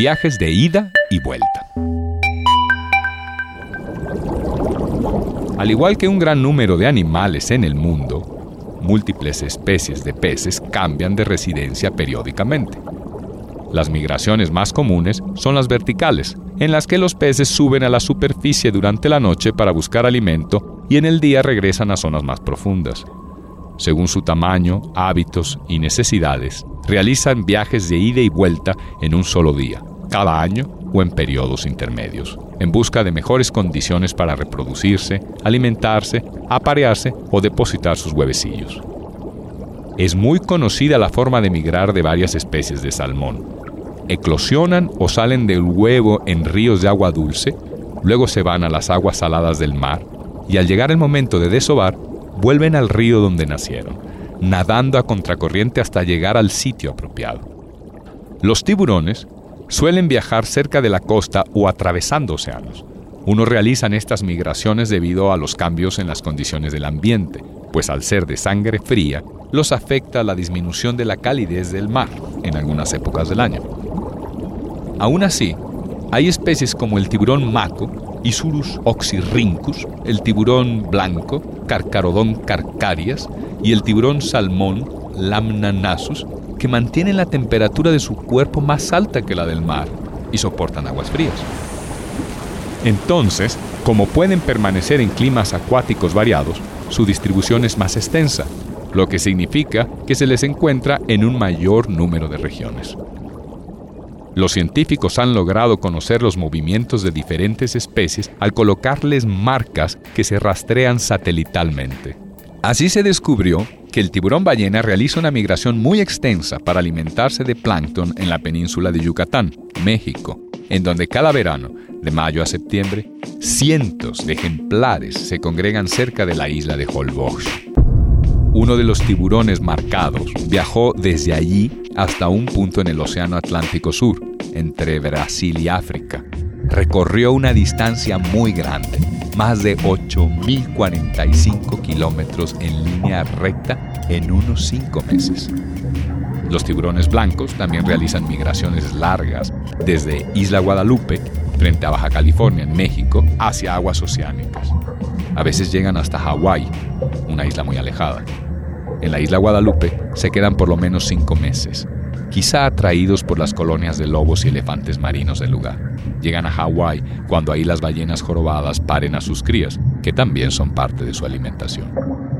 Viajes de ida y vuelta. Al igual que un gran número de animales en el mundo, múltiples especies de peces cambian de residencia periódicamente. Las migraciones más comunes son las verticales, en las que los peces suben a la superficie durante la noche para buscar alimento y en el día regresan a zonas más profundas. Según su tamaño, hábitos y necesidades, realizan viajes de ida y vuelta en un solo día, cada año o en periodos intermedios, en busca de mejores condiciones para reproducirse, alimentarse, aparearse o depositar sus huevecillos. Es muy conocida la forma de migrar de varias especies de salmón. Eclosionan o salen del huevo en ríos de agua dulce, luego se van a las aguas saladas del mar y al llegar el momento de desovar, vuelven al río donde nacieron, nadando a contracorriente hasta llegar al sitio apropiado. Los tiburones suelen viajar cerca de la costa o atravesando océanos. Unos realizan estas migraciones debido a los cambios en las condiciones del ambiente, pues al ser de sangre fría, los afecta la disminución de la calidez del mar en algunas épocas del año. Aún así, hay especies como el tiburón maco, Isurus oxyrhynchus, el tiburón blanco, Carcharodon carcharias, y el tiburón salmón, Lamnanasus, que mantienen la temperatura de su cuerpo más alta que la del mar y soportan aguas frías. Entonces, como pueden permanecer en climas acuáticos variados, su distribución es más extensa, lo que significa que se les encuentra en un mayor número de regiones. Los científicos han logrado conocer los movimientos de diferentes especies al colocarles marcas que se rastrean satelitalmente. Así se descubrió que el tiburón ballena realiza una migración muy extensa para alimentarse de plancton en la península de Yucatán, México, en donde cada verano, de mayo a septiembre, cientos de ejemplares se congregan cerca de la isla de Holbox. Uno de los tiburones marcados viajó desde allí hasta un punto en el Océano Atlántico Sur, entre Brasil y África. Recorrió una distancia muy grande, más de 8.045 kilómetros en línea recta en unos 5 meses. Los tiburones blancos también realizan migraciones largas desde Isla Guadalupe, frente a Baja California, en México, hacia aguas oceánicas. A veces llegan hasta Hawái, una isla muy alejada. En la Isla Guadalupe se quedan por lo menos 5 meses, quizá atraídos por las colonias de lobos y elefantes marinos del lugar. Llegan a Hawái cuando ahí las ballenas jorobadas paren a sus crías, que también son parte de su alimentación.